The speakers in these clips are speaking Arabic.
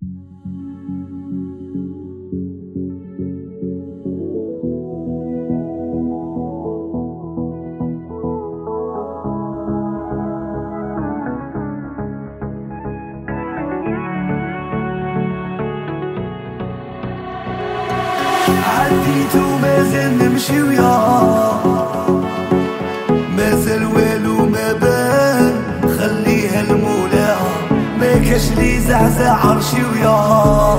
عديت ومازال نمشي وياه، مازال والو ما بان، خليها المولاها ما كاش لي زعزع عرشي وياه،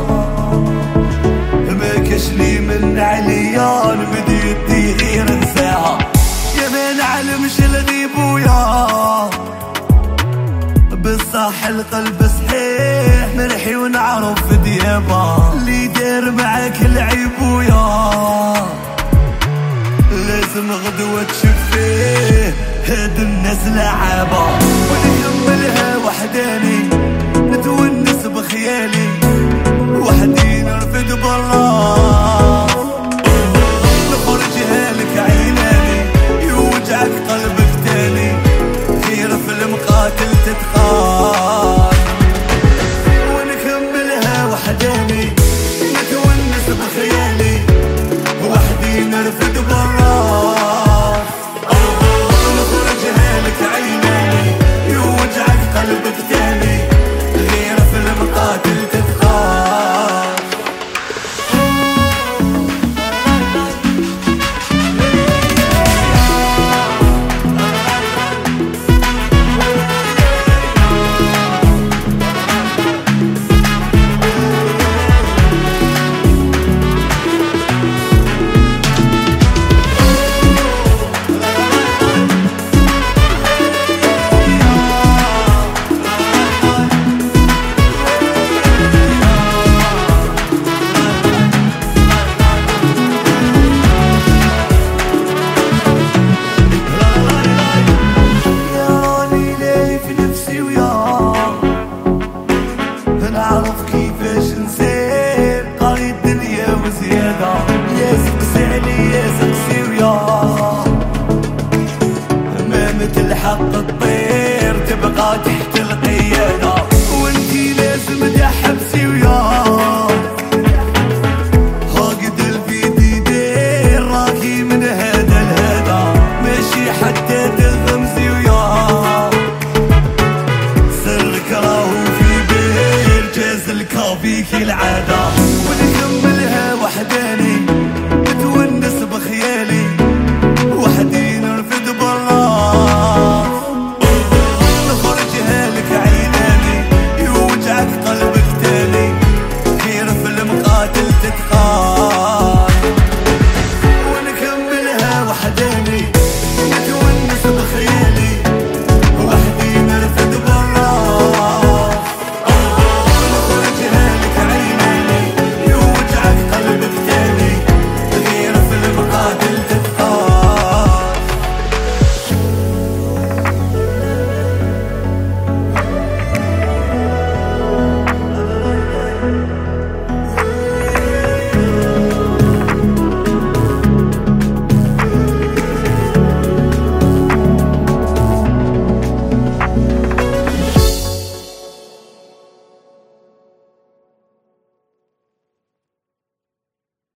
ما كاش لي من عليا نمد يدي غير نساها، يا ما نعلمش الغيب وياه، بصح القلب صحيح مرحي ونعرف ديابا، اللي دار معاك العيب وياه لازم غدوة تشوف فيه هاد الناس لعابة، ونكملها وحداني نتونس بخيالي وحدي نرفد بالراس، نخرجها لك عيناني يوجعك قلبك تاني، خير في المقاتل تتقال، ونكملها وحداني نتونس بخيالي وحدي نرفد بالراس، نخرجها لك عيناني يوجعك قلبك تاني، غير في المقاتل تتقال. نعرف كيفاش نسير قاري الدنيا وزيادة، يا سقسي علي يا سقسي وياه، ما مثل حق الطير تبقى تحت القيادة، وانتي لازم تحبسي وياه، هاقد الفيدي دير راكي من هذا لهذا، ماشي حتى تغمزي وياه، سرك راهو فيك العادة.